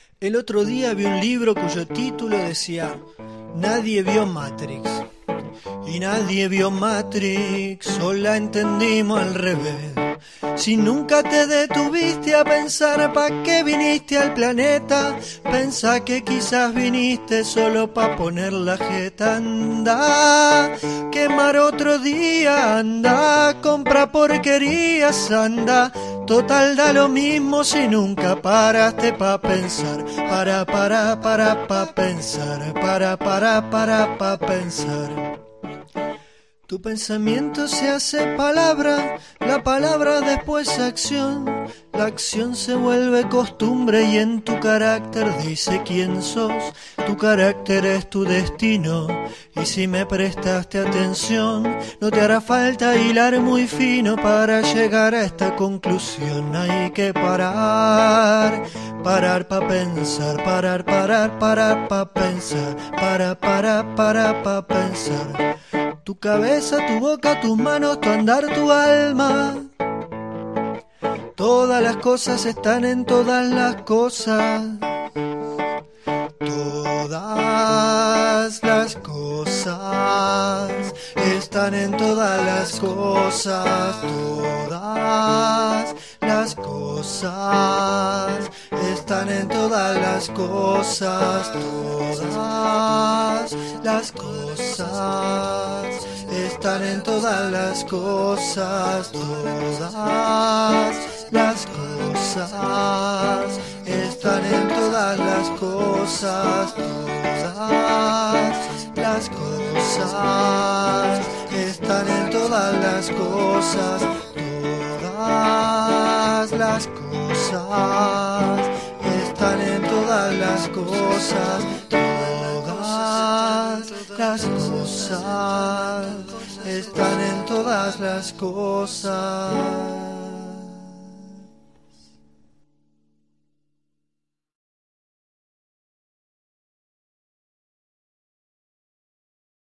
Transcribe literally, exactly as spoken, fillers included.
El otro día vi un libro cuyo título decía Nadie vio Matrix. Y nadie vio Matrix, o la entendimos al revés. Si nunca te detuviste a pensar pa' qué viniste al planeta, pensá que quizás viniste solo pa' poner la jeta. Anda, quemar otro día, anda, compra porquerías, anda. Total da lo mismo si nunca paraste pa' pensar. Para, para, para, pa' pensar. Para, para, para, pa' pensar. Tu pensamiento se hace palabra, la palabra después acción, la acción se vuelve costumbre y en tu carácter dice quién sos, tu carácter es tu destino y si me prestaste atención no te hará falta hilar muy fino para llegar a esta conclusión. Hay que parar, parar pa' pensar, parar, parar, parar pa' pensar, para, para, para pa' pensar. Tu cabeza, tu boca, tus manos, tu andar, tu alma. Todas las cosas están en todas las cosas. Todas las cosas están en todas las cosas. Todas las cosas están en todas las cosas. Todas las cosas están en todas las cosas. Todas las cosas están en todas las cosas. Todas las cosas están en todas las cosas. Todas las cosas están en todas las cosas. Todas las cosas están en todas las cosas.